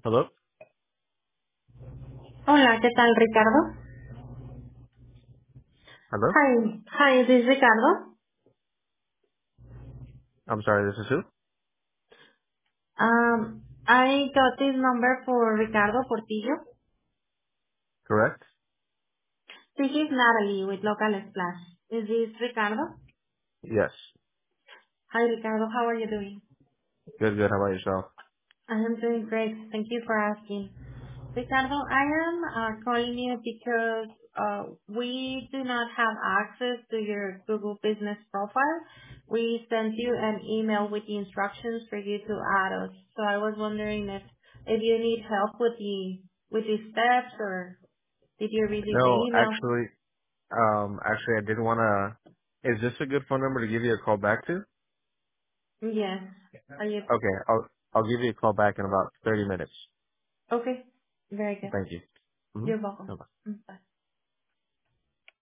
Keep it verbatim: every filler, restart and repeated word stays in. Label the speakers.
Speaker 1: Hello?
Speaker 2: Hola, ¿qué tal, Ricardo?
Speaker 1: Hello?
Speaker 2: Hi, hi, this is Ricardo.
Speaker 1: I'm sorry, this is who?
Speaker 2: Um, I got this number for Ricardo Portillo.
Speaker 1: Correct?
Speaker 2: This is Natalie with Local Splash. Is this Ricardo?
Speaker 1: Yes.
Speaker 2: Hi, Ricardo. How are you doing?
Speaker 1: Good, good. How about yourself?
Speaker 2: I am doing great. Thank you for asking. Ricardo, I am uh, calling you because uh, we do not have access to your Google Business profile. We sent you an email with the instructions for you to add us. So I was wondering if if you need help with the with the steps, or did you receive the
Speaker 1: No,
Speaker 2: email?
Speaker 1: actually, um, actually I did want to, is this a good phone number to give you a call back to?
Speaker 2: Yes. Are you
Speaker 1: Okay, I'll, I'll give you a call back in about thirty minutes.
Speaker 2: okay? Very good.
Speaker 1: Thank you.
Speaker 2: You're
Speaker 1: Mm-hmm.
Speaker 2: welcome.
Speaker 1: Bye-bye.
Speaker 2: Mm, Bye.